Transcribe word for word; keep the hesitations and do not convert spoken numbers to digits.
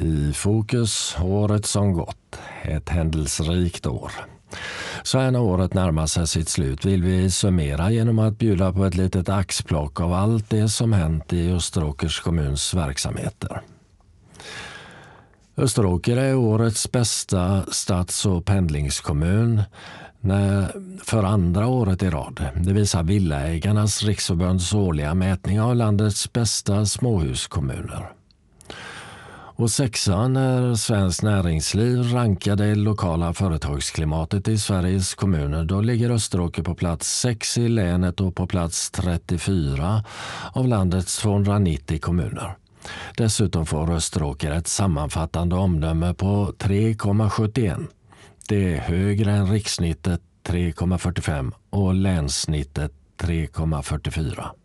I fokus året som gått, ett händelserikt år. Så här när året närmar sig sitt slut vill vi summera genom att bjuda på ett litet axplock av allt det som hänt i Österåkers kommuns verksamheter. Österåker är årets bästa stads- och pendlingskommun för andra året i rad. Det visar Villaägarnas riksförbunds årliga mätning av landets bästa småhuskommuner. Och sexan är Svenskt Näringsliv rankade det lokala företagsklimatet i Sveriges kommuner. Då ligger Österåker på plats sex i länet och på plats trettiofyra av landets tvåhundranittio kommuner. Dessutom får Österåker ett sammanfattande omdöme på tre komma sjuttioen. Det är högre än rikssnittet tre komma fyrtiofem och länssnittet tre komma fyrtiofyra.